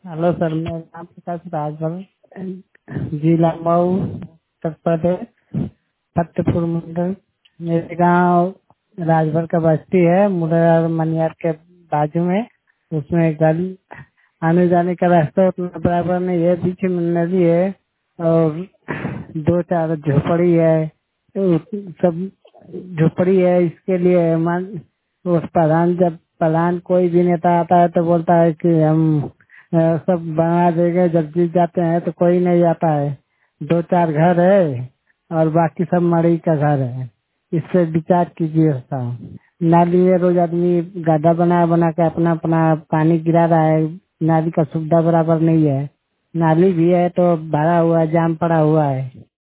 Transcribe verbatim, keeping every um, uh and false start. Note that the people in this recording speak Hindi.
हेलो सर, मेरा नाम प्रकाश राजभर, जिला मऊ, उत्तर प्रदेश, फतेहपुर मंडल। मेरे गांव राजभर का बस्ती है, मुरार मनियार के बाजू में। उसमें गली आने जाने का रास्ता उतना बराबर नहीं है, बीच में नदी है और दो चार झोपड़ी है। तो सब झोपड़ी है, इसके लिए मान उस प्रधान जब प्रधान कोई भी नेता आता है तो बोलता है कि हम अ, सब बना देंगे। जब जीत जाते हैं तो कोई नहीं आता है। दो चार घर है और बाकी सब मड़ई का घर है। इससे विचार कीजिए साहब। नाली में रोज आदमी गड्ढा बना बना के अपना अपना पानी गिरा रहा है। नाली का सुविधा बराबर नहीं है। नाली भी है तो भरा हुआ है, जाम पड़ा हुआ है।